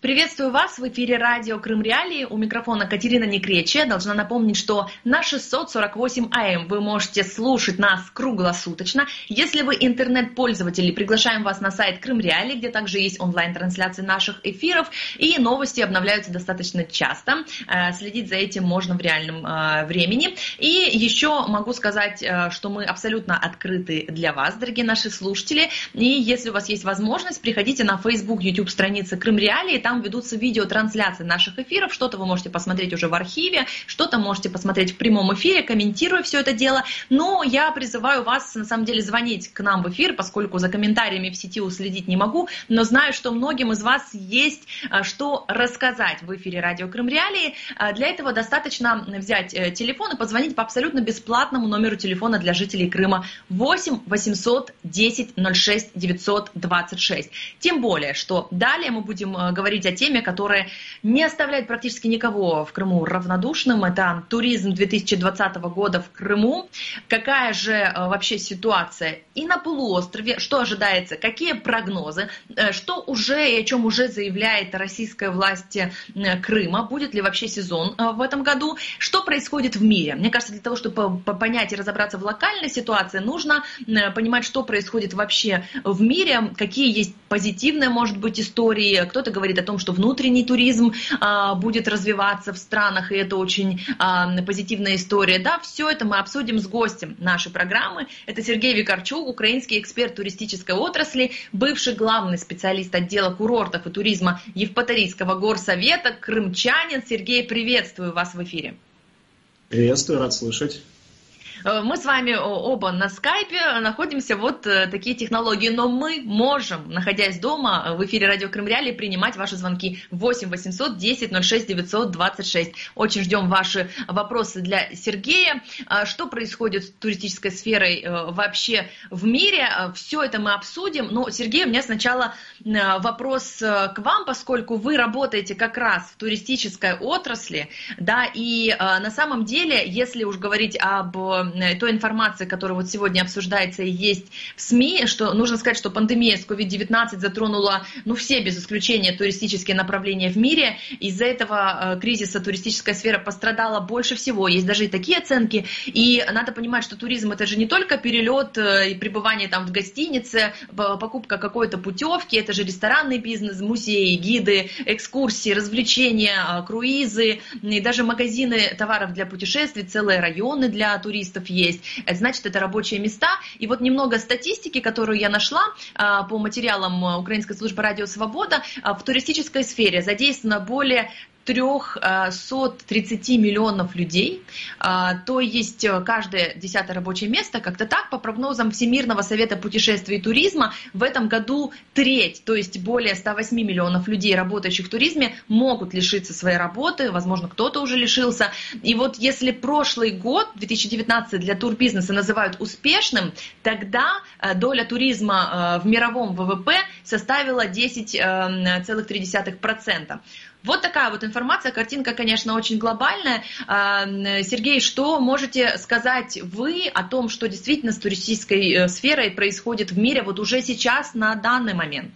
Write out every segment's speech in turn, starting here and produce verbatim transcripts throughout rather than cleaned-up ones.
Приветствую вас в эфире радио Крым Реалии. У микрофона Катерина Некречья. Должна напомнить, что на шестьсот сорок восемь АМ вы можете слушать нас круглосуточно. Если вы интернет-пользователь, приглашаем вас на сайт Крым Реалии, где также есть онлайн-трансляции наших эфиров. И новости обновляются достаточно часто. Следить за этим можно в реальном времени. И еще могу сказать, что мы абсолютно открыты для вас, дорогие наши слушатели. И если у вас есть возможность, приходите на Facebook, YouTube страницы Крым Реалии. Там ведутся видеотрансляции наших эфиров, что-то вы можете посмотреть уже в архиве, что-то можете посмотреть в прямом эфире, комментируя все это дело. Но я призываю вас, на самом деле, звонить к нам в эфир, поскольку за комментариями в сети уследить не могу, но знаю, что многим из вас есть что рассказать в эфире радио Крым Реалии. Для этого достаточно взять телефон и позвонить по абсолютно бесплатному номеру телефона для жителей Крыма восемь восемьсот десять ноль шесть девятьсот двадцать шесть. Тем более, что далее мы будем говорить о теме, которая не оставляет практически никого в Крыму равнодушным. Это туризм две тысячи двадцатого года в Крыму. Какая же вообще ситуация и на полуострове, что ожидается, какие прогнозы, что уже и о чем уже заявляет российская власть Крыма, будет ли вообще сезон в этом году, что происходит в мире. Мне кажется, для того, чтобы понять и разобраться в локальной ситуации, нужно понимать, что происходит вообще в мире, какие есть позитивные, может быть, истории. Кто-то говорит о том, что внутренний туризм а, будет развиваться в странах, и это очень а, позитивная история. Да, все это мы обсудим с гостем нашей программы. Это Сергей Викарчук, украинский эксперт туристической отрасли, бывший главный специалист отдела курортов и туризма Евпаторийского горсовета, крымчанин. Сергей, приветствую вас в эфире. Приветствую, рад слышать. Мы с вами оба на скайпе, находимся, вот такие технологии, но мы можем, находясь дома, в эфире радио Крым Реалии, принимать ваши звонки восемь восемьсот десять ноль шесть девятьсот двадцать шесть. Очень ждем ваши вопросы для Сергея. Что происходит с туристической сферой вообще в мире? Все это мы обсудим. Но, Сергей, у меня сначала вопрос к вам, поскольку вы работаете как раз в туристической отрасли, да, и на самом деле, если уж говорить об той информации, которая вот сегодня обсуждается и есть в СМИ, что нужно сказать, что пандемия с ковид девятнадцать затронула, ну, все без исключения туристические направления в мире. Из-за этого э, кризиса туристическая сфера пострадала больше всего. Есть даже и такие оценки. И надо понимать, что туризм — это же не только перелет э, и пребывание там в гостинице, покупка какой-то путевки, это же ресторанный бизнес, музеи, гиды, экскурсии, развлечения, э, круизы, и даже магазины товаров для путешествий, целые районы для туристов есть, значит, это рабочие места. И вот немного статистики, которую я нашла по материалам Украинской службы «Радио Свобода». В туристической сфере задействовано более триста тридцать миллионов людей, то есть каждое десятое рабочее место, как-то так, по прогнозам Всемирного совета путешествий и туризма, в этом году треть, то есть более ста восьми миллионов людей, работающих в туризме, могут лишиться своей работы, возможно, кто-то уже лишился. И вот если прошлый год, две тысячи девятнадцатый, для турбизнеса называют успешным, тогда доля туризма в мировом ВВП составила десять целых три десятых процента. Вот такая вот информация, картинка, конечно, очень глобальная. Сергей, что можете сказать вы о том, что действительно с туристической сферой происходит в мире вот уже сейчас, на данный момент?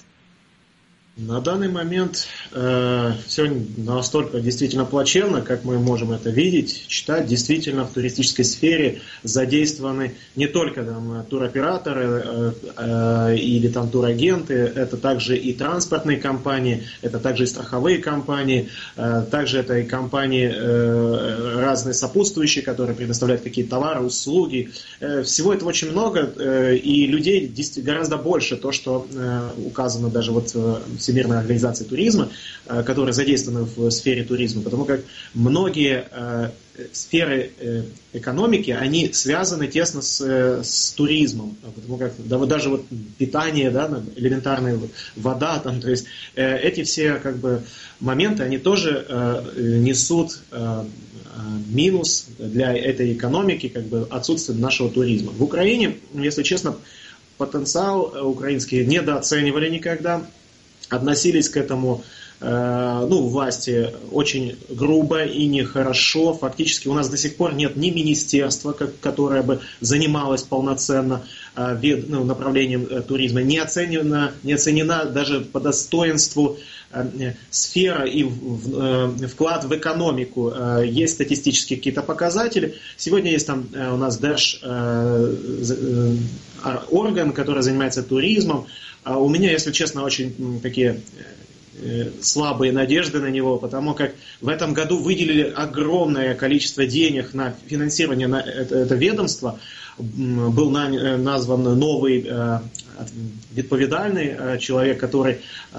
На данный момент э, все настолько действительно плачевно, как мы можем это видеть, читать. Действительно, в туристической сфере задействованы не только там туроператоры э, э, или там турагенты, это также и транспортные компании, это также и страховые компании, э, также это и компании э, разные сопутствующие, которые предоставляют какие-то товары, услуги. Э, всего этого очень много, э, и людей гораздо больше, то, что э, указано даже вот в Всемирной организации туризма, которые задействованы в сфере туризма, потому как многие сферы экономики, они связаны тесно с, с туризмом, потому как да, вот даже вот питание, да, элементарная вода, там, то есть эти все как бы моменты, они тоже несут минус для этой экономики, как бы отсутствие нашего туризма. В Украине, если честно, потенциал украинский недооценивали никогда, относились к этому ну, власти очень грубо и нехорошо. Фактически у нас до сих пор нет ни министерства, которое бы занималось полноценно ну, направлением туризма, не оценена, не оценена даже по достоинству сфера и вклад в экономику. Есть статистические какие-то показатели. Сегодня есть там у нас держ орган, который занимается туризмом. У меня, если честно, очень такие слабые надежды на него, потому как в этом году выделили огромное количество денег на финансирование на это, это ведомство. Был назван новый відповідальный человек, который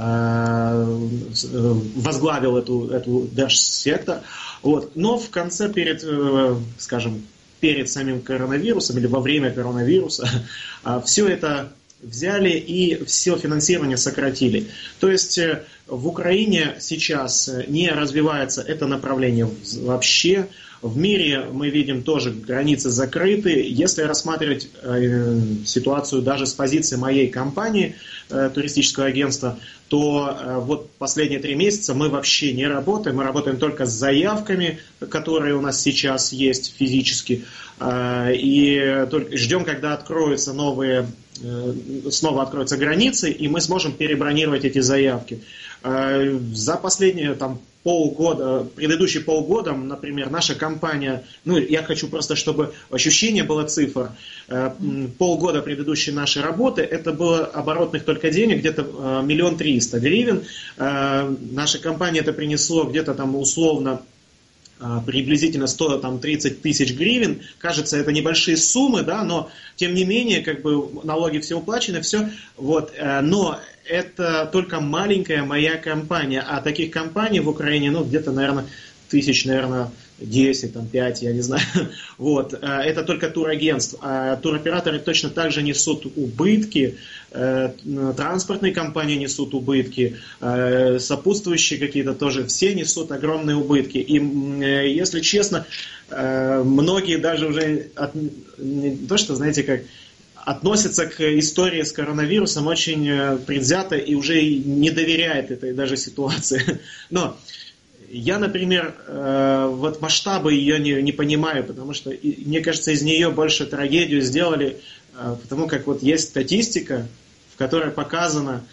возглавил эту, эту держсектор. Вот. Но в конце, перед, скажем, перед самим коронавирусом или во время коронавируса, все это взяли и все финансирование сократили. То есть в Украине сейчас не развивается это направление вообще. В мире мы видим тоже границы закрыты. Если рассматривать э, ситуацию даже с позиции моей компании, э, туристического агентства, то э, вот последние три месяца мы вообще не работаем. Мы работаем только с заявками, которые у нас сейчас есть физически. Э, и только ждем, когда откроются новые, э, снова откроются границы, и мы сможем перебронировать эти заявки. Э, за последние там, полгода, предыдущие полгода, например, наша компания, ну, я хочу просто, чтобы ощущение было цифр, полгода предыдущей нашей работы, это было оборотных только денег, где-то миллион триста гривен. Наша компания это принесло где-то там условно приблизительно сто тридцать тысяч гривен. Кажется, это небольшие суммы, да, но тем не менее, как бы налоги все уплачены, все. Вот, но это только маленькая моя компания, а таких компаний в Украине, ну, где-то, наверное, тысяч, наверное, десять, там, пять, я не знаю. Вот. Это только турагентств. А туроператоры точно так же несут убытки, транспортные компании несут убытки, сопутствующие какие-то тоже, все несут огромные убытки. И, если честно, многие даже уже, от, не то что, знаете, как относятся к истории с коронавирусом очень предвзято и уже не доверяют этой даже ситуации. Но я, например, вот масштабы ее не, не понимаю, потому что, мне кажется, из нее больше трагедию сделали, потому как вот есть статистика, в которой показано,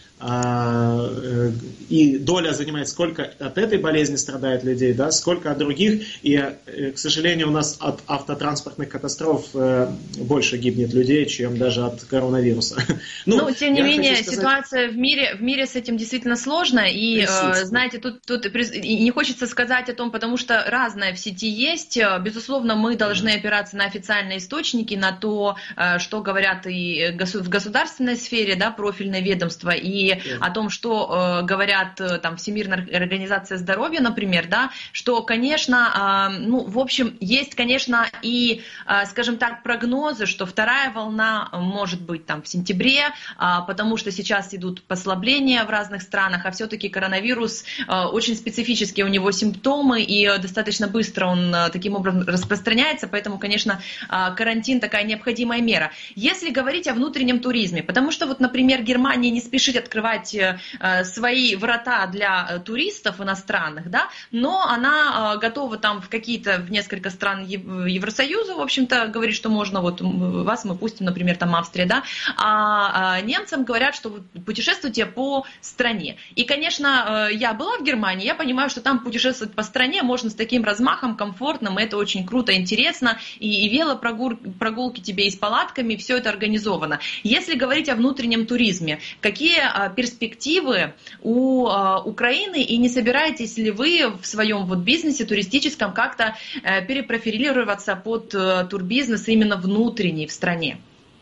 и доля занимает, сколько от этой болезни страдает людей, да, сколько от других. И, к сожалению, у нас от автотранспортных катастроф больше гибнет людей, чем даже от коронавируса. Ну, ну тем не менее, сказать... ситуация в мире, в мире с этим действительно сложная. И, знаете, тут, тут не хочется сказать о том, потому что разное в сети есть. Безусловно, мы должны опираться на официальные источники, на то, что говорят и в государственной сфере, да, профильные ведомства, и о том, что э, говорят э, там Всемирная организация здоровья, например, да, что, конечно, э, ну, в общем, есть, конечно, и, э, скажем так, прогнозы, что вторая волна может быть там в сентябре, э, потому что сейчас идут послабления в разных странах, а все-таки коронавирус э, очень специфические у него симптомы, и э, достаточно быстро он э, таким образом распространяется, поэтому, конечно, э, карантин такая необходимая мера. Если говорить о внутреннем туризме, потому что, вот, например, Германия не спешит открывать открывать свои врата для туристов иностранных, да, но она готова там в какие-то, в несколько стран Евросоюза, в общем-то, говорит, что можно, вот вас мы пустим, например, там Австрия, да, а немцам говорят, что путешествуйте по стране. И, конечно, я была в Германии, я понимаю, что там путешествовать по стране можно с таким размахом, комфортным, это очень круто, интересно, и, и велопрогулки тебе и с палатками, все это организовано. Если говорить о внутреннем туризме, какие перспективы у э, Украины, и не собираетесь ли вы в своем вот бизнесе туристическом как-то э, перепрофилироваться под э, турбизнес именно внутренний в стране?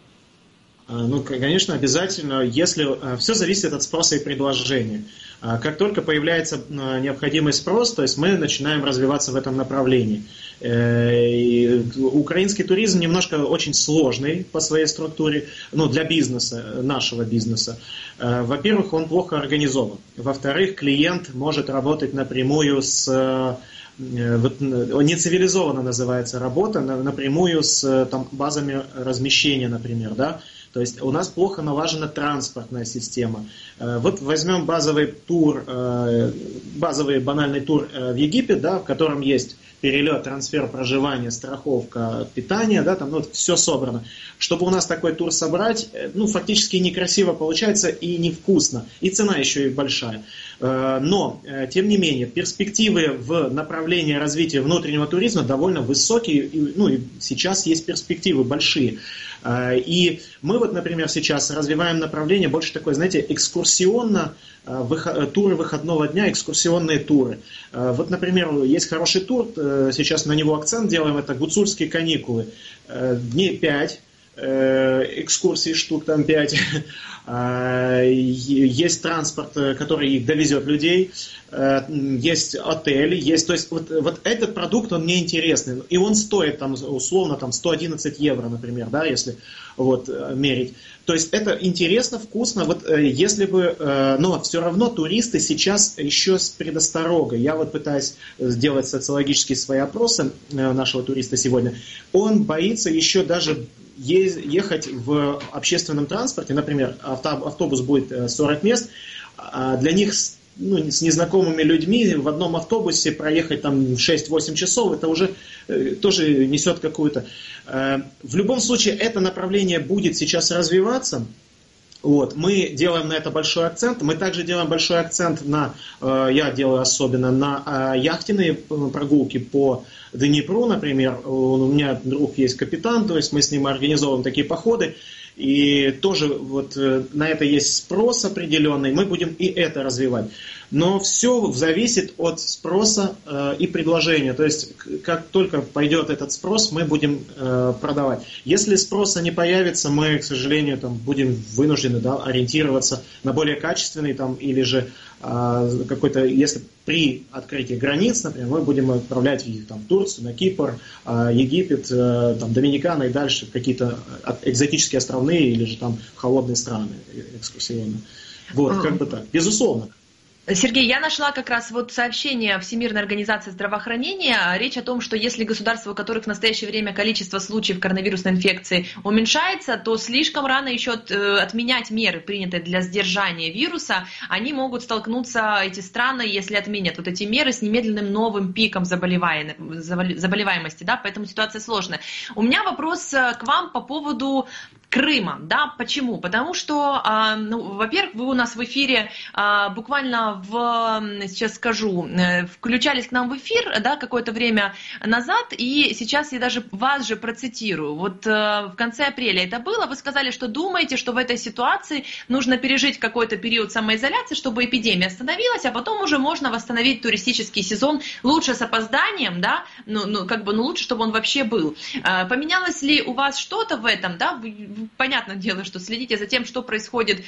Ну, конечно, обязательно, если все зависит от спроса и предложения. Как только появляется необходимый спрос, то есть мы начинаем развиваться в этом направлении. И украинский туризм немножко очень сложный по своей структуре, ну, для бизнеса, нашего бизнеса. Во-первых, он плохо организован. Во-вторых, клиент может работать напрямую с... Вот, нецивилизованно называется работа, напрямую с там, базами размещения, например, да. То есть у нас плохо налажена транспортная система. Вот возьмем базовый тур базовый банальный тур в Египет, да, в котором есть перелет, трансфер, проживание, страховка, питание, да, там ну, вот все собрано. Чтобы у нас такой тур собрать, ну, фактически некрасиво получается и невкусно, и цена еще и большая. Но, тем не менее, перспективы в направлении развития внутреннего туризма довольно высокие, ну, и сейчас есть перспективы большие. И мы вот, например, сейчас развиваем направление больше такое, знаете, экскурсионно, туры выходного дня, экскурсионные туры. Вот, например, есть хороший тур, сейчас на него акцент делаем, это гуцульские каникулы. Дней пять, экскурсий штук там пять. Есть транспорт, который их довезет людей, есть отель, есть, то есть вот, вот этот продукт, он мне интересный, и он стоит там условно там, сто одиннадцать евро, например, да, если вот, мерить. То есть это интересно, вкусно, вот если бы, но все равно туристы сейчас еще с предосторогой. Я вот пытаюсь сделать социологические свои опросы нашего туриста сегодня, он боится еще даже ехать в общественном транспорте, например, автобус будет сорок мест, для них ну, с незнакомыми людьми в одном автобусе проехать там шесть-восемь часов, это уже тоже несет какую-то... В любом случае, это направление будет сейчас развиваться. Вот. Мы делаем на это большой акцент. Мы также делаем большой акцент на, я делаю особенно, на яхтенные прогулки по Днепру, например. У меня друг есть капитан, то есть мы с ним организовываем такие походы. И тоже вот на это есть спрос определенный, мы будем и это развивать. Но все зависит от спроса э, и предложения. То есть, как только пойдет этот спрос, мы будем э, продавать. Если спроса не появится, мы, к сожалению, там, будем вынуждены да, ориентироваться на более качественный там, или же э, какой-то, если при открытии границ, например, мы будем отправлять их там, в Турцию, на Кипр, э, Египет, э, там, Доминикана и дальше в какие-то экзотические островные или же там холодные страны экскурсионные. Вот, как бы так. Безусловно. Сергей, я нашла как раз вот сообщение Всемирной организации здравоохранения. Речь о том, что если государства, у которых в настоящее время количество случаев коронавирусной инфекции уменьшается, то слишком рано еще от, отменять меры, принятые для сдержания вируса. Они могут столкнуться, эти страны, если отменят вот эти меры, с немедленным новым пиком заболеваемости. Да? Поэтому ситуация сложная. У меня вопрос к вам по поводу Крыма. Да? Почему? Потому что, ну, во-первых, вы у нас в эфире буквально в, сейчас скажу, включались к нам в эфир, да, какое-то время назад, и сейчас я даже вас же процитирую. Вот в конце апреля это было, вы сказали, что думаете, что в этой ситуации нужно пережить какой-то период самоизоляции, чтобы эпидемия остановилась, а потом уже можно восстановить туристический сезон, лучше с опозданием, да, ну, ну как бы, ну лучше, чтобы он вообще был. Поменялось ли у вас что-то в этом, да, понятное дело, что следите за тем, что происходит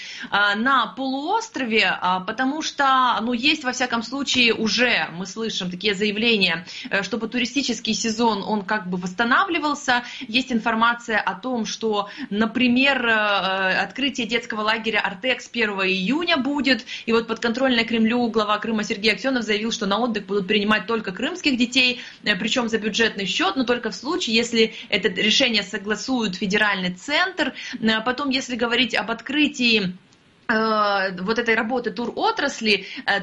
на полуострове, потому что ну, есть, во всяком случае, уже мы слышим такие заявления, чтобы туристический сезон, он как бы восстанавливался. Есть информация о том, что, например, открытие детского лагеря «Артек» с первого июня будет. И вот подконтрольный Кремлю глава Крыма Сергей Аксенов заявил, что на отдых будут принимать только крымских детей, причем за бюджетный счет, но только в случае, если это решение согласует федеральный центр. Потом, если говорить об открытии вот этой работы туротрасли,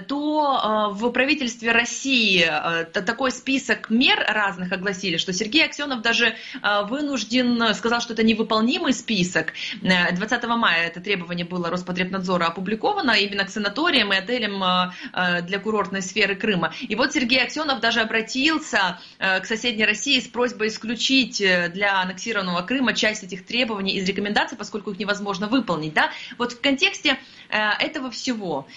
то в правительстве России такой список мер разных огласили, что Сергей Аксенов даже вынужден, сказал, что это невыполнимый список. двадцатого мая это требование было Роспотребнадзора опубликовано именно к санаториям и отелям для курортной сферы Крыма. И вот Сергей Аксенов даже обратился к соседней России с просьбой исключить для аннексированного Крыма часть этих требований из рекомендаций, поскольку их невозможно выполнить. Да? Вот в контексте этого всего.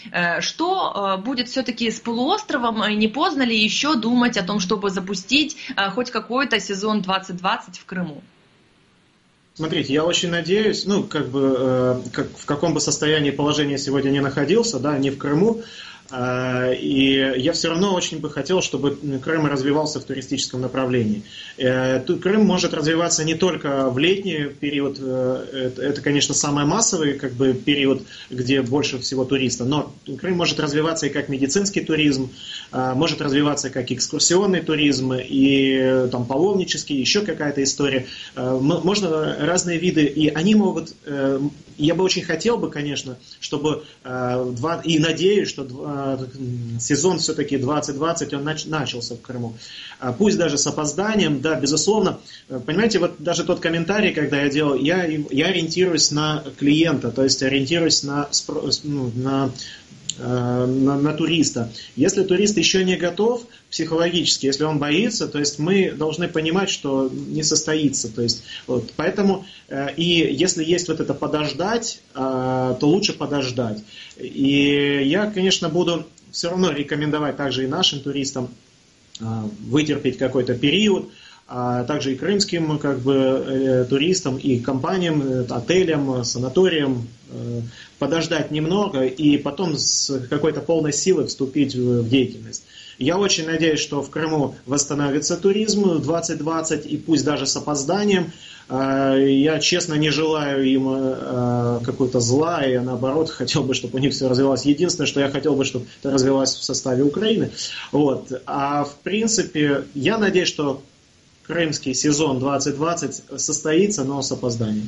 Что будет все-таки с полуостровом? Не поздно ли еще думать о том, чтобы запустить хоть какой-то сезон двадцать двадцать в Крыму? Смотрите, я очень надеюсь, ну, как бы, как, в каком бы состоянии положения сегодня не находился, да, не в Крыму, и я все равно очень бы хотел, чтобы Крым развивался в туристическом направлении. Крым может развиваться не только в летний период, это, конечно, самый массовый как бы, период, где больше всего туристов, но Крым может развиваться и как медицинский туризм, может развиваться как экскурсионный туризм, и там паломнический, еще какая-то история. Можно разные виды, и они могут, я бы очень хотел бы, конечно, чтобы, и надеюсь, что сезон все-таки двадцать двадцать, он нач, начался в Крыму. Пусть даже с опозданием, да, безусловно. Понимаете, вот даже тот комментарий, когда я делал, я, я ориентируюсь на клиента, то есть ориентируюсь на, ну, на На, на туриста. Если турист еще не готов психологически, если он боится, то есть мы должны понимать, что не состоится. То есть, вот, поэтому э, и если есть вот это подождать, э, то лучше подождать. И я, конечно, буду все равно рекомендовать также и нашим туристам э, вытерпеть какой-то период, а также и крымским как бы, э, туристам, и компаниям, э, отелям, санаториям э, подождать немного и потом с какой-то полной силой вступить в, в деятельность. Я очень надеюсь, что в Крыму восстановится туризм двадцать двадцать, и пусть даже с опозданием. Э, я честно не желаю им э, какого-то зла, и наоборот хотел бы, чтобы у них все развивалось. Единственное, что я хотел бы, чтобы это развивалось в составе Украины. Вот. А в принципе, я надеюсь, что крымский сезон двадцать двадцать состоится, но с опозданием.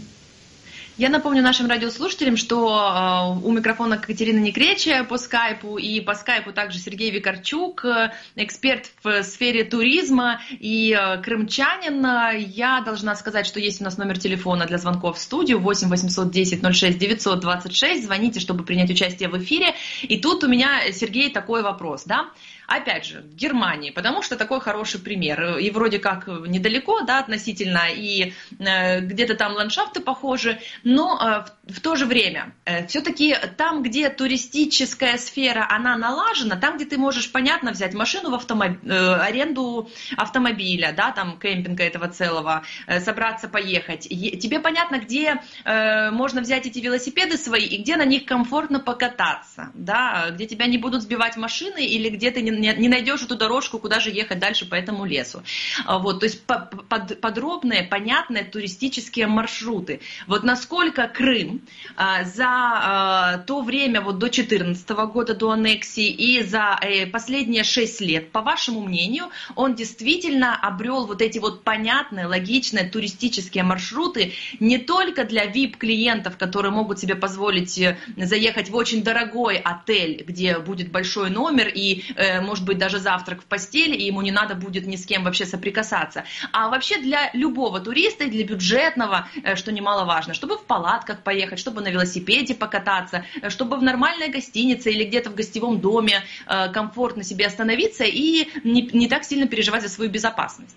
Я напомню нашим радиослушателям, что э, у микрофона Катерина Некречия по скайпу, и по скайпу также Сергей Викарчук, эксперт в сфере туризма и э, крымчанин. Я должна сказать, что есть у нас номер телефона для звонков в студию восемь восемьсот десять ноль шесть девятьсот двадцать шесть. Звоните, чтобы принять участие в эфире. И тут у меня, Сергей, такой вопрос, да? Опять же, в Германии, потому что такой хороший пример. И вроде как недалеко, да, относительно, и э, где-то там ландшафты похожи, но э, в, в то же время э, все-таки там, где туристическая сфера, она налажена, там, где ты можешь, понятно, взять машину в автомоб... э, аренду автомобиля, да, там кемпинга этого целого, э, собраться, поехать. И тебе понятно, где э, можно взять эти велосипеды свои и где на них комфортно покататься, да, где тебя не будут сбивать машины или где ты не не найдешь эту дорожку, куда же ехать дальше по этому лесу. Вот, то есть под, подробные, понятные туристические маршруты. Вот насколько Крым а, за а, то время, вот до две тысячи четырнадцатого года, до аннексии, и за э, последние шесть лет, по вашему мнению, он действительно обрел вот эти вот понятные, логичные туристические маршруты не только для ви ай пи-клиентов, которые могут себе позволить заехать в очень дорогой отель, где будет большой номер и э, может быть даже завтрак в постели, и ему не надо будет ни с кем вообще соприкасаться. А вообще для любого туриста, для бюджетного, что немаловажно, чтобы в палатках поехать, чтобы на велосипеде покататься, чтобы в нормальной гостинице или где-то в гостевом доме комфортно себе остановиться и не, не так сильно переживать за свою безопасность.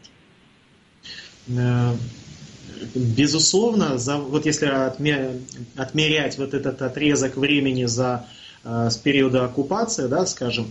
Безусловно, за, вот если отмерять, отмерять вот этот отрезок времени за с периода оккупации, да, скажем,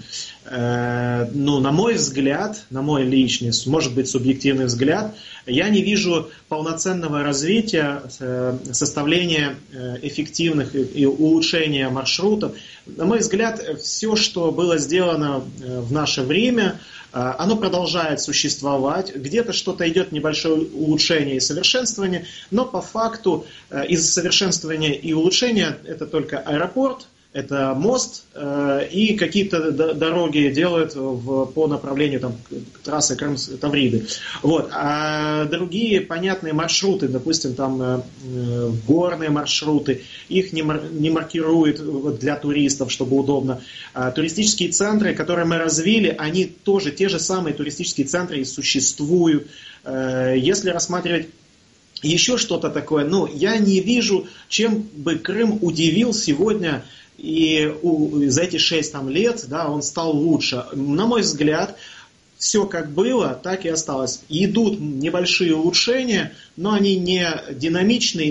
э, ну, на мой взгляд, на мой личный, может быть, субъективный взгляд, я не вижу полноценного развития, э, составления э, эффективных и, и улучшения маршрутов. На мой взгляд, все, что было сделано э, в наше время, э, оно продолжает существовать. Где-то что-то идет небольшое улучшение и совершенствование, но по факту э, из совершенствования и улучшения это только аэропорт, это мост э, и какие-то дороги делают в, по направлению там, трассы Крым-Тавриды. Вот. А другие понятные маршруты, допустим, там э, горные маршруты, их не, мар, не маркируют вот, для туристов, чтобы удобно. А туристические центры, которые мы развили, они тоже, те же самые туристические центры и существуют. Э, если рассматривать еще что-то такое, ну, я не вижу, чем бы Крым удивил сегодня. И у, за эти шесть там, лет, да, он стал лучше. На мой взгляд, все как было, так и осталось. Идут небольшие улучшения, но они не динамичные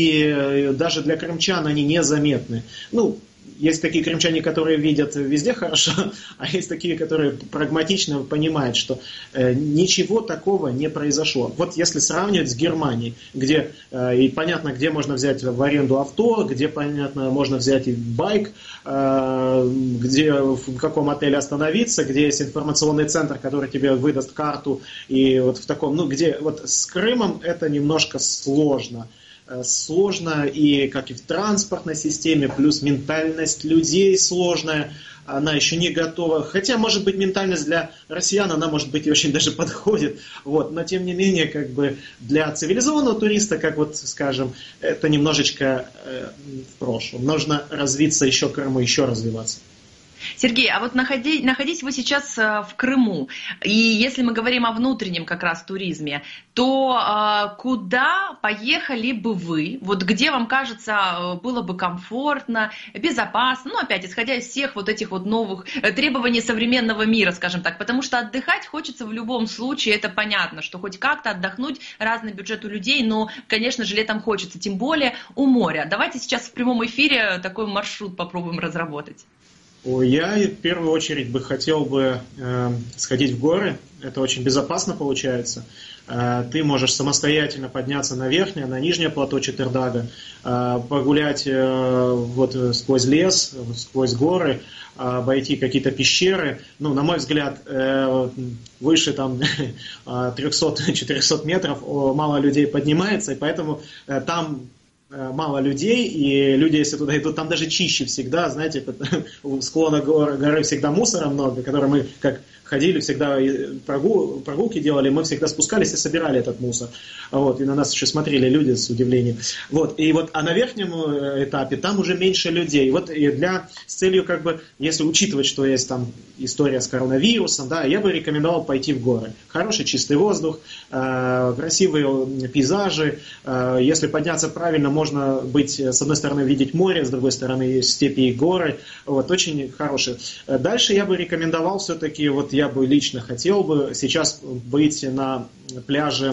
и даже для крымчан они незаметны. Ну, есть такие крымчане, которые видят везде хорошо, а есть такие, которые прагматично понимают, что э, ничего такого не произошло. Вот если сравнивать с Германией, где э, и понятно, где можно взять в аренду авто, где понятно, можно взять и байк, э, где в каком отеле остановиться, где есть информационный центр, который тебе выдаст карту, и вот в таком, ну, где вот с Крымом это немножко сложно. Сложно и как и в транспортной системе, плюс ментальность людей сложная, она еще не готова. Хотя, может быть, ментальность для россиян, она, может быть, и очень даже подходит. Вот. Но, тем не менее, как бы для цивилизованного туриста, как вот, скажем, это немножечко э, в прошлом. Нужно развиться еще Крыму, еще развиваться. Сергей, а вот находи, находись вы сейчас в Крыму, и если мы говорим о внутреннем как раз туризме, то э, куда поехали бы вы? Вот где вам кажется было бы комфортно, безопасно, ну опять исходя из всех вот этих вот новых требований современного мира, скажем так, потому что отдыхать хочется в любом случае, это понятно, что хоть как-то отдохнуть, разный бюджет у людей, но, конечно же, летом хочется, тем более у моря. Давайте сейчас в прямом эфире такой маршрут попробуем разработать. Я в первую очередь бы хотел бы э, сходить в горы. Это очень безопасно получается. Э, ты можешь самостоятельно подняться на верхнее, на нижнее плато Чатырдага, э, погулять э, вот сквозь лес, сквозь горы, э, обойти какие-то пещеры. Ну, на мой взгляд, э, выше там триста-четыреста метров мало людей поднимается, и поэтому э, там мало людей, и люди, если туда идут, там даже чище всегда, знаете, у склона горы, горы всегда мусора много, который мы, как ходили, всегда прогул, прогулки делали, мы всегда спускались и собирали этот мусор. Вот, и на нас еще смотрели люди с удивлением. Вот, и вот, а на верхнем этапе там уже меньше людей. Вот, и для, с целью, как бы, если учитывать, что есть там история с коронавирусом, да, я бы рекомендовал пойти в горы. Хороший чистый воздух, э, красивые пейзажи. Э, если подняться правильно, можно быть, с одной стороны, видеть море, с другой стороны, есть степи и горы. Вот, очень хорошие. Дальше я бы рекомендовал все-таки, вот я бы лично хотел бы сейчас быть на пляже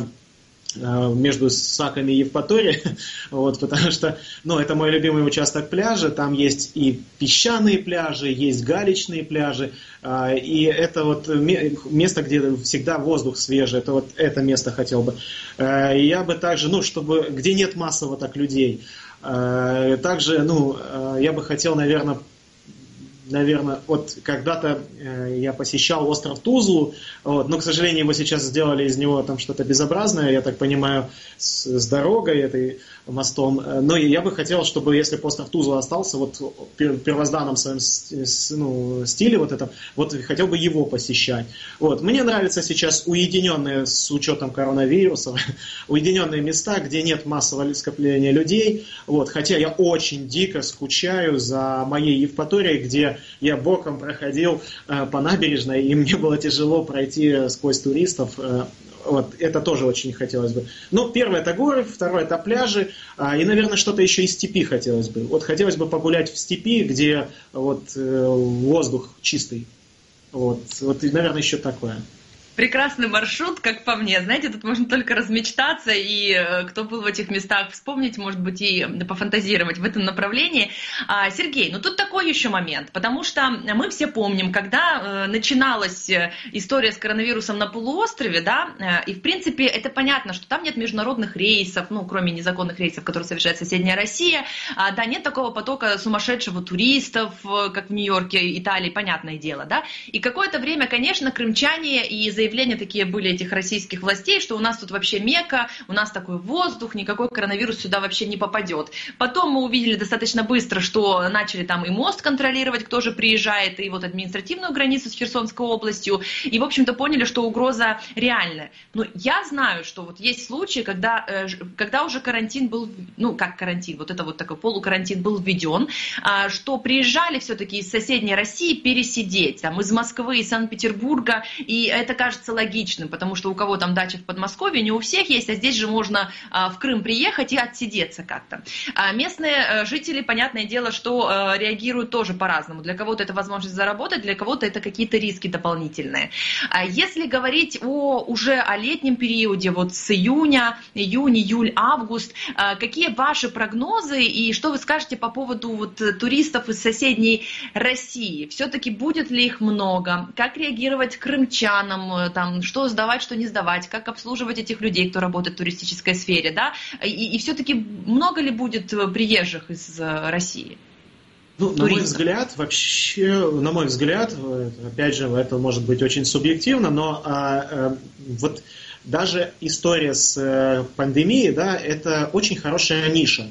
между Саками и Евпаторией, вот, потому что, ну, это мой любимый участок пляжа, там есть и песчаные пляжи, есть галечные пляжи, и это вот место, где всегда воздух свежий, это вот это место хотел бы. И я бы также, ну, чтобы, где нет массово так людей, также, ну, я бы хотел, наверное, Наверное, вот когда-то э, я посещал остров Тузлу, вот, но, к сожалению, его сейчас сделали из него там что-то безобразное, я так понимаю, с, с дорогой этой мостом. Но я бы хотел, чтобы, если остров Тузла остался вот в первозданном своем ну, стиле, вот этом, вот хотел бы его посещать. Вот. Мне нравятся сейчас уединенные, с учетом коронавируса, уединенные места, где нет массового скопления людей. Вот. Хотя я очень дико скучаю за моей Евпаторией, где я боком проходил э, по набережной, и мне было тяжело пройти сквозь туристов. Э, вот, это тоже очень хотелось бы. Ну, первое это горы, второе это пляжи, э, и, наверное, что-то еще из степи хотелось бы. Вот хотелось бы погулять в степи, где вот, э, воздух чистый. Вот, вот, и, наверное, еще такое. Прекрасный маршрут, как по мне. Знаете, тут можно только размечтаться, и э, кто был в этих местах, вспомнить, может быть, и пофантазировать в этом направлении. А, Сергей, ну тут такой еще момент, потому что мы все помним, когда э, начиналась история с коронавирусом на полуострове, да, э, и в принципе это понятно, что там нет международных рейсов, ну, кроме незаконных рейсов, которые совершает соседняя Россия, а, да, нет такого потока сумасшедшего туристов, э, как в Нью-Йорке, Италии, понятное дело, да, и какое-то время, конечно, крымчане и заявления такие были этих российских властей, что у нас тут вообще Мекка, у нас такой воздух, никакой коронавирус сюда вообще не попадет. Потом мы увидели достаточно быстро, что начали там и мост контролировать, кто же приезжает, и вот административную границу с Херсонской областью, и, в общем-то, поняли, что угроза реальная. Но я знаю, что вот есть случаи, когда, когда уже карантин был, ну, как карантин, вот это вот такой полукарантин был введен, что приезжали все-таки из соседней России пересидеть, там, из Москвы, из Санкт-Петербурга, и это, кажется, логичным, потому что у кого там дача в Подмосковье, не у всех есть, а здесь же можно а, в Крым приехать и отсидеться как-то. А местные а, жители, понятное дело, что а, реагируют тоже по-разному. Для кого-то это возможность заработать, для кого-то это какие-то риски дополнительные. А если говорить о, уже о летнем периоде, вот с июня, июнь, июль, август, а, какие ваши прогнозы и что вы скажете по поводу вот, туристов из соседней России? Все-таки будет ли их много? Как реагировать крымчанам? Там, что сдавать, что не сдавать, как обслуживать этих людей, кто работает в туристической сфере, да, и, и все-таки много ли будет приезжих из России? Ну, на мой взгляд, вообще, на мой взгляд, опять же, это может быть очень субъективно, но а, а, вот даже история с пандемией, да, это очень хорошая ниша.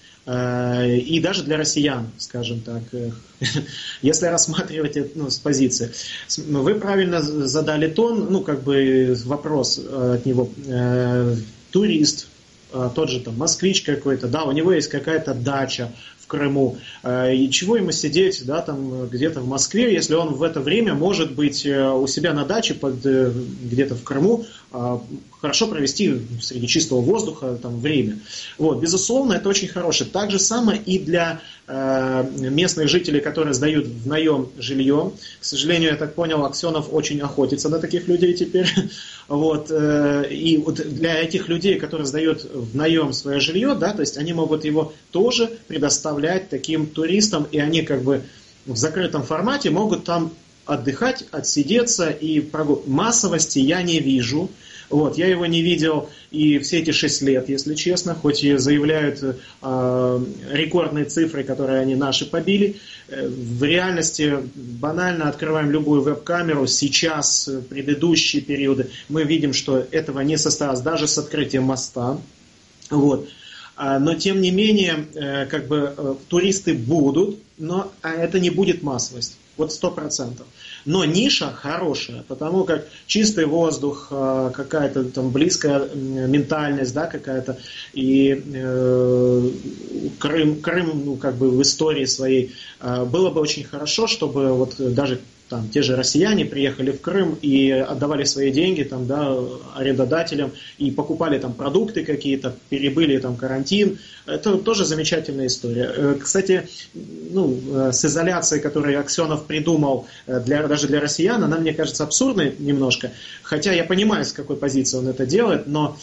И даже для россиян, скажем так, если рассматривать это ну, с позиции. Вы правильно задали тон, ну, как бы вопрос от него. Турист, тот же там москвич какой-то, да, у него есть какая-то дача в Крыму, и чего ему сидеть, да, там где-то в Москве, если он в это время может быть у себя на даче под, где-то в Крыму, хорошо провести среди чистого воздуха там, время. Вот, безусловно, это очень хорошее. Так же самое и для э, местных жителей, которые сдают в наем жилье. К сожалению, я так понял, Аксенов очень охотится на таких людей теперь. Вот, э, и вот для этих людей, которые сдают в наем свое жилье, да, то есть они могут его тоже предоставлять таким туристам, и они как бы в закрытом формате могут там отдыхать, отсидеться, и прогул... массовости я не вижу. Вот, я его не видел и все эти шесть лет, если честно, хоть и заявляют э, рекордные цифры, которые они наши побили. Э, в реальности банально открываем любую веб-камеру. Сейчас, предыдущие периоды, мы видим, что этого не состоялось даже с открытием моста. Вот. Но тем не менее, э, как бы э, туристы будут, но это не будет массовость. Вот сто процентов. Но ниша хорошая, потому как чистый воздух, какая-то там близкая ментальность, да, какая-то, и э, Крым, Крым, ну, как бы в истории своей, было бы очень хорошо, чтобы вот даже там те же россияне приехали в Крым и отдавали свои деньги там, да, арендодателям и покупали там продукты какие-то, перебыли там карантин. Это тоже замечательная история. Кстати, ну, с изоляцией, которую Аксенов придумал для, даже для россиян, она, мне кажется, абсурдной немножко. Хотя я понимаю, с какой позиции он это делает, но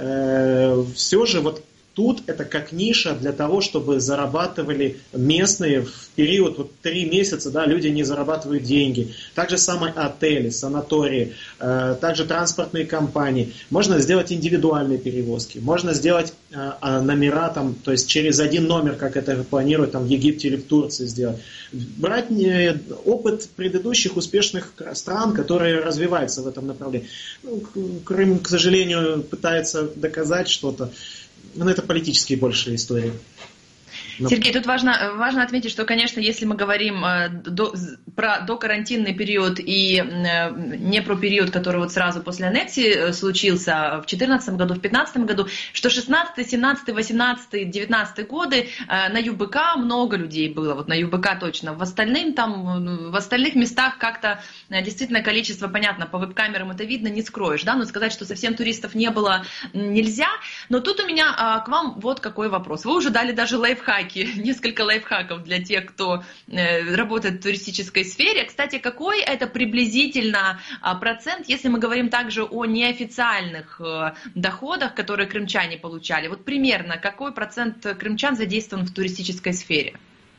э, все же вот тут это как ниша для того, чтобы зарабатывали местные в период вот, три месяца, да, люди не зарабатывают деньги. Так же самое отели, санатории, э, также транспортные компании. Можно сделать индивидуальные перевозки, можно сделать э, номера, там, то есть через один номер, как это планируют там, в Египте или в Турции сделать. Брать не, опыт предыдущих успешных стран, которые развиваются в этом направлении. Ну, Крым, к сожалению, пытается доказать что-то. Но это политические больше истории. Но... Сергей, тут важно, важно отметить, что, конечно, если мы говорим до, про докарантинный период и не про период, который вот сразу после аннексии случился в две тысячи четырнадцатом году, в две тысячи пятнадцатом году, что шестнадцатый, семнадцатый, восемнадцатый, девятнадцатый годы на ЮБК много людей было, вот на ЮБК точно. В, остальным, там, в остальных местах как-то действительно количество, понятно, по веб-камерам это видно, не скроешь, да, но сказать, что совсем туристов не было, нельзя. Но тут у меня к вам вот какой вопрос. Вы уже дали даже лайфхаки, несколько лайфхаков для тех, кто э, работает в туристической сфере. Кстати, какой это приблизительно э, процент, если мы говорим также о неофициальных э, доходах, которые крымчане получали? Вот примерно какой процент крымчан задействован в туристической сфере?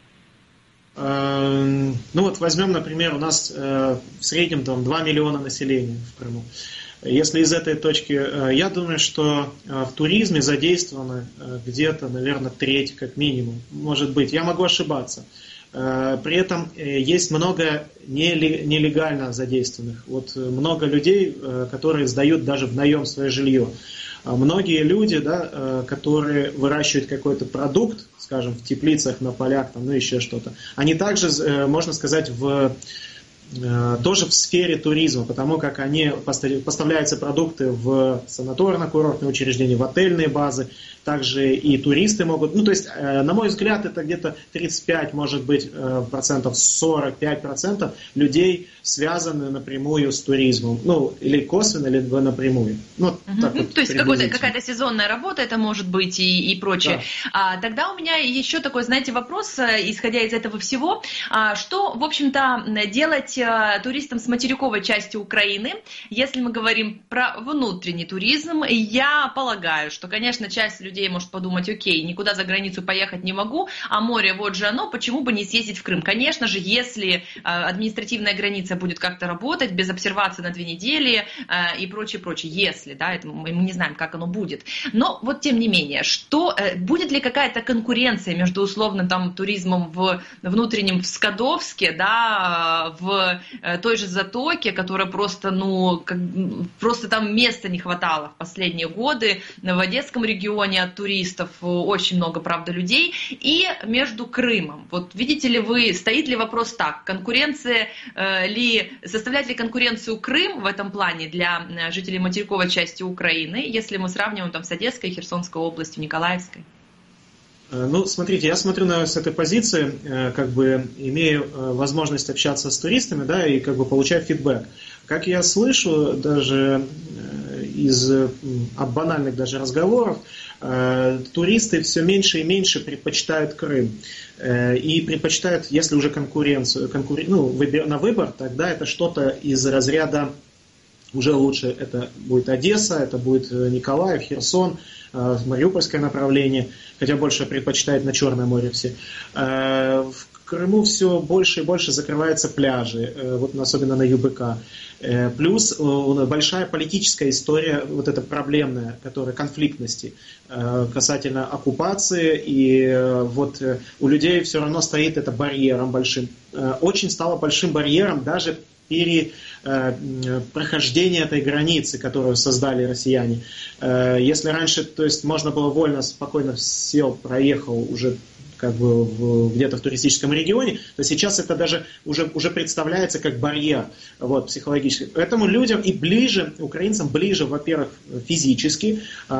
Ну вот возьмем, например, у нас э, в среднем там, два миллиона населения в Крыму. Если из этой точки, я думаю, что в туризме задействовано где-то, наверное, треть как минимум. Может быть, я могу ошибаться. При этом есть много нелегально задействованных. Вот много людей, которые сдают даже в наем свое жилье. Многие люди, да, которые выращивают какой-то продукт, скажем, в теплицах, на полях, там, ну еще что-то, они также, можно сказать, в... тоже в сфере туризма, потому как они поставляются продукты в санаторно-курортные учреждения, в отельные базы, также и туристы могут, ну то есть, на мой взгляд, это где-то тридцать пять, может быть, процентов, сорок пять процентов людей связаны напрямую с туризмом, ну или косвенно, либо напрямую. Ну, угу. так вот, то есть какая-то сезонная работа это может быть и, и прочее. Да. А, тогда у меня еще такой, знаете, вопрос, исходя из этого всего, а, что, в общем-то, делать туристам с материковой части Украины, если мы говорим про внутренний туризм? Я полагаю, что, конечно, часть людей может подумать, окей, никуда за границу поехать не могу, а море вот же оно, почему бы не съездить в Крым? Конечно же, если административная граница будет как-то работать, без обсервации на две недели и прочее, прочее, если, да, это мы не знаем, как оно будет. Но вот тем не менее, что, будет ли какая-то конкуренция между условно там туризмом в внутреннем в Скадовске, да, в той же Затоке, которая просто, ну, как, просто там места не хватало в последние годы, в Одесском регионе от туристов очень много, правда, людей, и между Крымом. Вот видите ли вы, стоит ли вопрос так, конкуренция э, ли, составляет ли конкуренцию Крым в этом плане для жителей материковой части Украины, если мы сравниваем там с Одесской, Херсонской областью, Николаевской? Ну, смотрите, я смотрю на с этой позиции, как бы имею возможность общаться с туристами, да, и как бы получаю фидбэк. Как я слышу, даже из банальных даже разговоров, туристы все меньше и меньше предпочитают Крым. И предпочитают, если уже конкуренцию, конкурен... ну, на выбор, тогда это что-то из разряда уже лучше. Это будет Одесса, это будет Николаев, Херсон, Мариупольское направление, хотя больше предпочитают на Черное море все. В Крыму все больше и больше закрываются пляжи, вот особенно на ЮБК. Плюс большая политическая история, вот эта проблемная, которая конфликтности касательно оккупации, и вот у людей все равно стоит это барьером большим. Очень стало большим барьером даже пере прохождение этой границы, которую создали россияне. Если раньше, то есть можно было вольно, спокойно сел, проехал уже как бы в, где-то в туристическом регионе, то сейчас это даже уже, уже представляется как барьер, вот, психологически. Поэтому людям и ближе, украинцам ближе, во-первых, физически,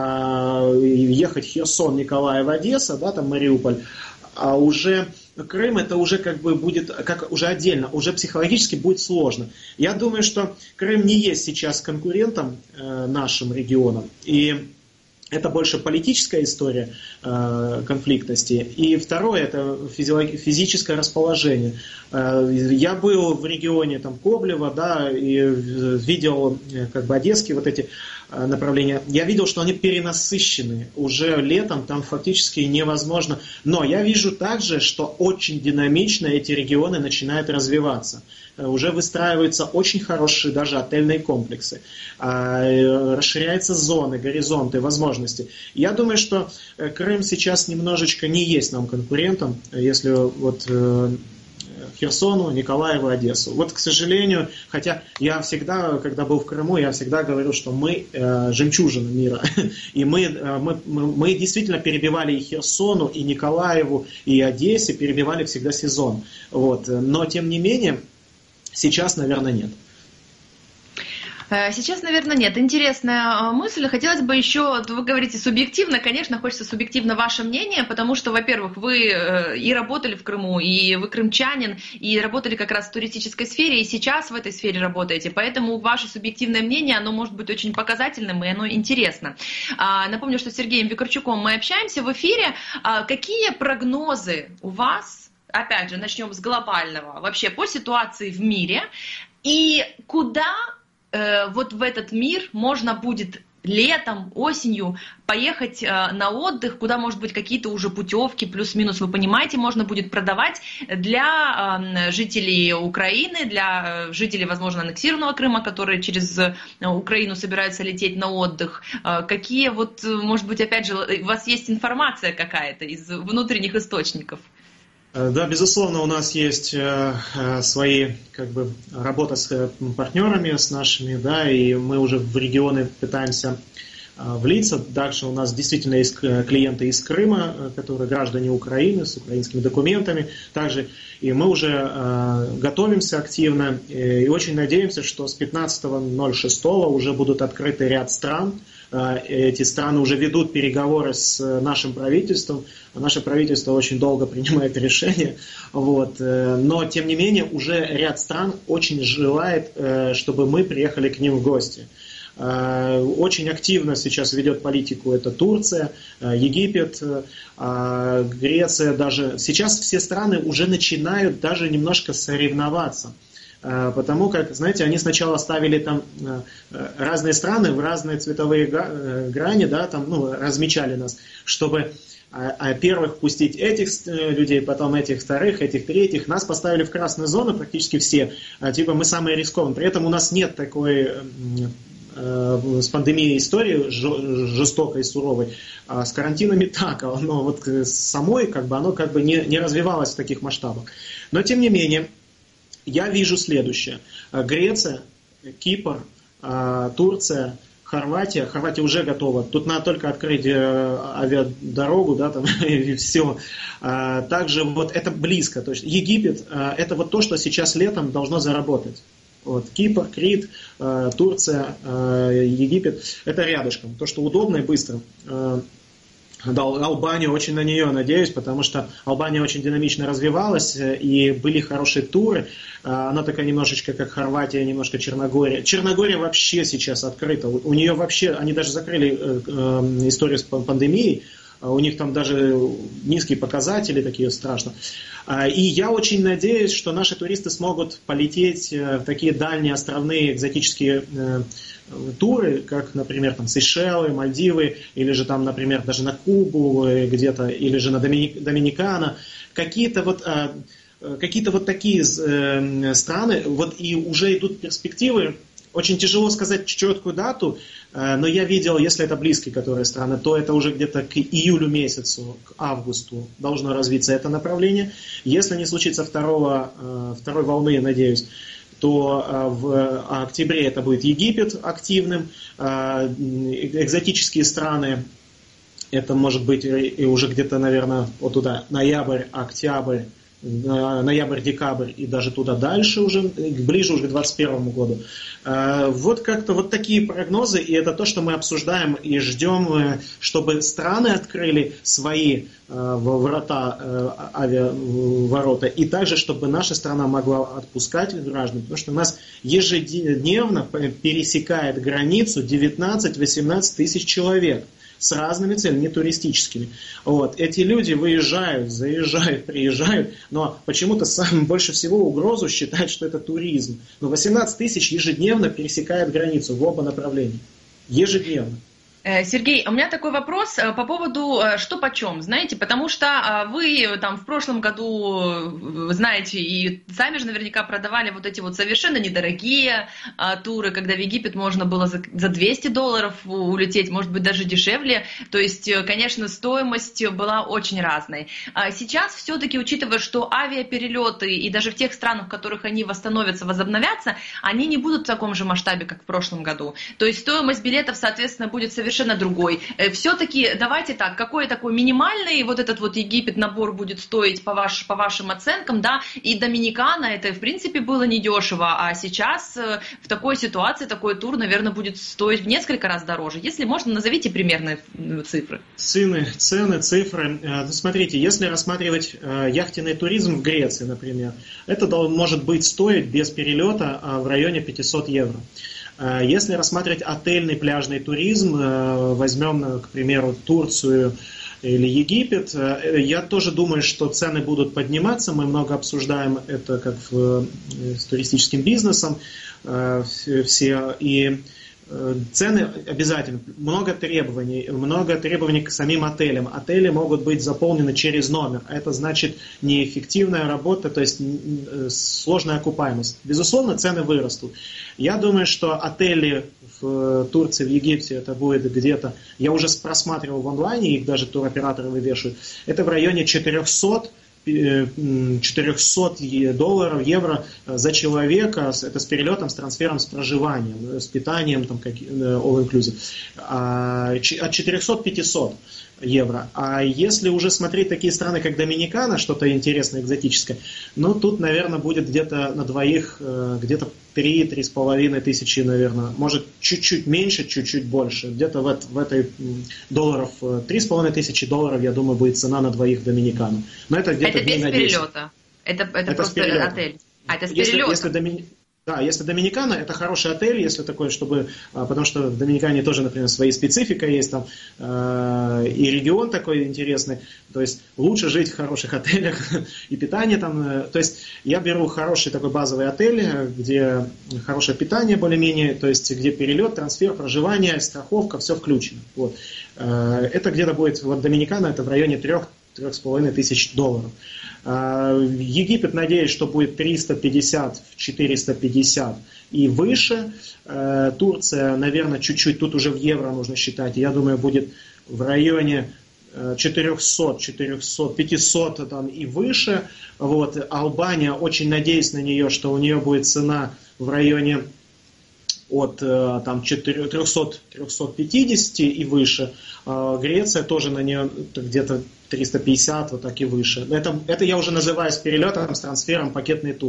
э, ехать в Херсон, Николаев, Одесса, да, там Мариуполь, а уже Крым это уже как бы будет, как уже отдельно, уже психологически будет сложно. Я думаю, что Крым не есть сейчас конкурентом э, нашим регионам, и это больше политическая история э, конфликтности. И второе, это физическое расположение. Э, я был в регионе там, Коблева, да, и видел как бы одесские вот эти э, направления. Я видел, что они перенасыщены. Уже летом там фактически невозможно. Но я вижу также, что очень динамично эти регионы начинают развиваться. Э, уже выстраиваются очень хорошие даже отельные комплексы. Э, расширяются зоны, горизонты, возможности. Я думаю, что Крым сейчас немножечко не есть нам конкурентом, если вот Херсону, Николаеву, Одессу. Вот, к сожалению, хотя я всегда, когда был в Крыму, я всегда говорил, что мы э, жемчужина мира. И мы, мы, мы действительно перебивали и Херсону, и Николаеву, и Одессе, перебивали всегда сезон. Вот. Но, тем не менее, сейчас, наверное, нет. Сейчас, наверное, нет. Интересная мысль. Хотелось бы еще, вы говорите субъективно, конечно, хочется субъективно ваше мнение, потому что, во-первых, вы и работали в Крыму, и вы крымчанин, и работали как раз в туристической сфере, и сейчас в этой сфере работаете, поэтому ваше субъективное мнение, оно может быть очень показательным, и оно интересно. Напомню, что с Сергеем Викарчуком мы общаемся в эфире. Какие прогнозы у вас, опять же, начнем с глобального, вообще по ситуации в мире, и куда вот в этот мир можно будет летом, осенью поехать на отдых, куда, может быть, какие-то уже путевки, плюс-минус, вы понимаете, можно будет продавать для жителей Украины, для жителей, возможно, аннексированного Крыма, которые через Украину собираются лететь на отдых. Какие вот, может быть, опять же, у вас есть информация какая-то из внутренних источников? Да, безусловно, у нас есть э, свои, как бы, работа с партнерами, с нашими, да, и мы уже в регионы пытаемся э, влиться. Дальше у нас действительно есть клиенты из Крыма, которые граждане Украины с украинскими документами. Также и мы уже э, готовимся активно и, и очень надеемся, что с пятнадцатого ноль шестого уже будут открыты ряд стран. Эти страны уже ведут переговоры с нашим правительством. Наше правительство очень долго принимает решения. Вот. Но, тем не менее, уже ряд стран очень желает, чтобы мы приехали к ним в гости. Очень активно сейчас ведет политику это Турция, Египет, Греция. Даже сейчас все страны уже начинают даже немножко соревноваться. Потому как, знаете, они сначала ставили там разные страны в разные цветовые грани, да, там, ну, размечали нас, чтобы первых пустить этих людей, потом этих вторых, этих третьих. Нас поставили в красную зону практически все, типа мы самые рискованные. При этом у нас нет такой с пандемией истории жестокой, суровой, а с карантинами так, но вот самой как бы оно как бы не, не развивалось в таких масштабах. Но тем не менее, я вижу следующее. Греция, Кипр, Турция, Хорватия. Хорватия уже готова. Тут надо только открыть авиадорогу, да, там, и все. Также вот это близко. То есть Египет, это вот то, что сейчас летом должно заработать. Вот, Кипр, Крит, Турция, Египет. Это рядышком. То, что удобно и быстро. Да, Албанию очень на нее надеюсь, потому что Албания очень динамично развивалась, и были хорошие туры. Она такая немножечко как Хорватия, немножко Черногория. Черногория вообще сейчас открыта. У нее вообще, они даже закрыли историю с пандемией, у них там даже низкие показатели, такие страшно. И я очень надеюсь, что наши туристы смогут полететь в такие дальние островные экзотические туры, как, например, там, Сейшелы, Мальдивы, или же там, например, даже на Кубу где-то, или же на Доминик, Доминикана. Какие-то вот, какие-то вот такие страны, вот и уже идут перспективы. Очень тяжело сказать четкую дату, но я видел, если это близкие которые страны, то это уже где-то к июлю месяцу, к августу должно развиться это направление. Если не случится второго, второй волны, надеюсь, то в октябре это будет Египет активным, экзотические страны, это может быть и уже где-то, наверное, вот туда, ноябрь, октябрь, ноябрь-декабрь и даже туда дальше, уже ближе уже к двадцать первому году. Вот как-то вот такие прогнозы, и это то, что мы обсуждаем и ждем, чтобы страны открыли свои ворота, авиаворота, и также, чтобы наша страна могла отпускать граждан, потому что у нас ежедневно пересекает границу девятнадцать-восемнадцать тысяч человек. С разными целями, не туристическими. Вот. Эти люди выезжают, заезжают, приезжают, но почему-то самым больше всего угрозу считают, что это туризм. Но восемнадцать тысяч ежедневно пересекает границу в оба направления. Ежедневно. Сергей, у меня такой вопрос по поводу что почем, знаете, потому что вы там в прошлом году, знаете, и сами же наверняка продавали вот эти вот совершенно недорогие туры, когда в Египет можно было за двести долларов улететь, может быть даже дешевле, то есть, конечно, стоимость была очень разной. Сейчас все-таки, учитывая, что авиаперелеты и даже в тех странах, в которых они восстановятся, возобновятся, они не будут в таком же масштабе, как в прошлом году, то есть стоимость билетов, соответственно, будет совершенно совершенно другой. Все-таки давайте так, какой такой минимальный вот этот вот Египет набор будет стоить по, ваш, по вашим оценкам, да, и Доминикана это в принципе было недешево, а сейчас в такой ситуации такой тур, наверное, будет стоить в несколько раз дороже. Если можно, назовите примерные цифры. Цены, цены, цифры. Смотрите, если рассматривать яхтенный туризм в Греции, например, это может быть стоить без перелета в районе пятьсот евро. Если рассматривать отельный пляжный туризм, возьмем, к примеру, Турцию или Египет, я тоже думаю, что цены будут подниматься. Мы много обсуждаем это как в, с туристическим бизнесом все, и цены обязательно. Много требований, много требований к самим отелям. Отели могут быть заполнены через номер. Это значит неэффективная работа, то есть сложная окупаемость. Безусловно, цены вырастут. Я думаю, что отели в Турции, в Египте, это будет где-то, я уже просматривал в онлайне, их даже туроператоры вывешивают, это в районе четыреста долларов, евро за человека, это с перелетом, с трансфером, с проживанием, с питанием, там, как, all inclusive, от четыреста пятьсот евро. А если уже смотреть такие страны, как Доминикана, что-то интересное, экзотическое, ну, тут, наверное, будет где-то на двоих, где-то три-три с половиной тысячи, наверное, может, чуть-чуть меньше, чуть-чуть больше, где-то в, в этой долларов, три с половиной тысячи долларов, я думаю, будет цена на двоих в Доминикану. Но это где-то это без перелета? Это, это, это просто отель? А, это с если, перелетом? если Доми... Да, если Доминикана, это хороший отель, если такой, чтобы, потому что в Доминикане тоже, например, своя специфика есть там, э, и регион такой интересный, то есть лучше жить в хороших отелях и питание там, э, то есть я беру хороший такой базовый отель, где хорошее питание более-менее, то есть где перелет, трансфер, проживание, страховка, все включено. Вот. Э, это где-то будет, вот Доминикана, это в районе трех-трех с половиной тысяч долларов. Египет, надеюсь, что будет триста пятьдесят, четыреста пятьдесят и выше. Турция, наверное, чуть-чуть, тут уже в евро нужно считать, я думаю, будет в районе четыреста, четыреста, пятьсот там, и выше. Вот. Албания, очень надеюсь на нее, что у нее будет цена в районе от там, триста пятьдесят и выше. Греция тоже на нее где-то триста пятьдесят, вот так и выше. Это, это я уже называю с перелетом, с трансфером, пакетный тур.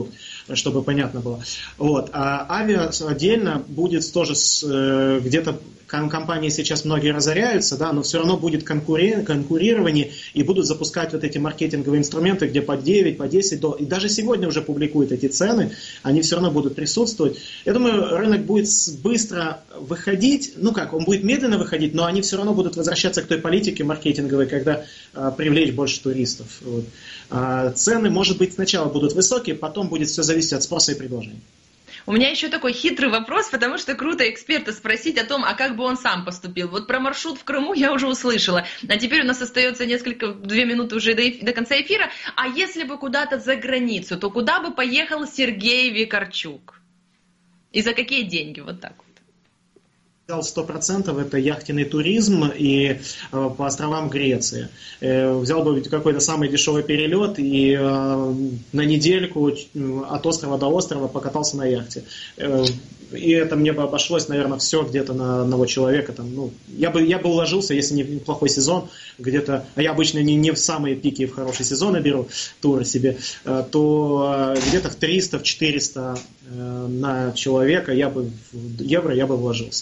чтобы понятно было. Вот. А авиа отдельно будет тоже с, э, где-то компании сейчас многие разоряются, да, но все равно будет конкури- конкурирование и будут запускать вот эти маркетинговые инструменты, где по девять, по десять долларов. И даже сегодня уже публикуют эти цены, они все равно будут присутствовать. Я думаю, рынок будет быстро выходить, ну как, он будет медленно выходить, но они все равно будут возвращаться к той политике маркетинговой, когда а, привлечь больше туристов. Вот. А, цены, может быть, сначала будут высокие, потом будет все зависеть от спроса и предложения. У меня еще такой хитрый вопрос, потому что круто эксперта спросить о том, а как бы он сам поступил. Вот про маршрут в Крыму я уже услышала, а теперь у нас остается несколько, две минуты уже до, до конца эфира. А если бы куда-то за границу, то куда бы поехал Сергей Викарчук? И за какие деньги? Вот так вот. Сто процентов это яхтенный туризм и э, по островам Греции. Э, взял бы какой-то самый дешевый перелет и э, на недельку от острова до острова покатался на яхте. Э, и это мне бы обошлось, наверное, все где-то на одного человека. Там, ну, я, бы, я бы уложился, если не плохой сезон, где-то, а я обычно не, не в самые пики, в хорошие сезоны беру туры себе, э, то э, где-то в триста, в четыреста э, на человека я бы, евро я бы вложился.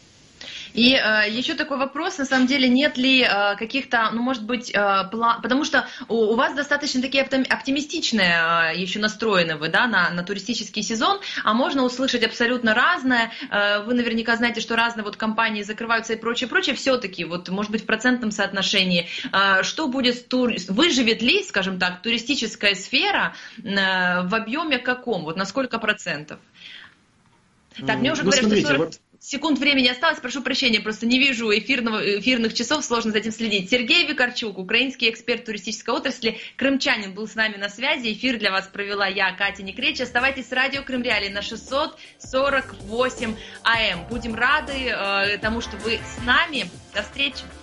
И э, еще такой вопрос, на самом деле, нет ли э, каких-то, ну, может быть, э, план, потому что у, у вас достаточно такие оптимистичные, э, еще настроены вы, да, на, на туристический сезон, а можно услышать абсолютно разное. Э, вы наверняка знаете, что разные вот компании закрываются и прочее, прочее. Все-таки, вот, может быть, в процентном соотношении, э, что будет с тур... выживет ли, скажем так, туристическая сфера э, в объеме каком, вот на сколько процентов? Так, мне уже ну, говорят, смотрите, что сорок вот... секунд времени осталось, прошу прощения, просто не вижу эфирного, эфирных часов, сложно за этим следить. Сергей Викарчук, украинский эксперт туристической отрасли, крымчанин, был с нами на связи. Эфир для вас провела я, Катя Некреч. Оставайтесь с радио Крым Реалии на шестьсот сорок восемь эй эм. Будем рады э, тому, что вы с нами. До встречи.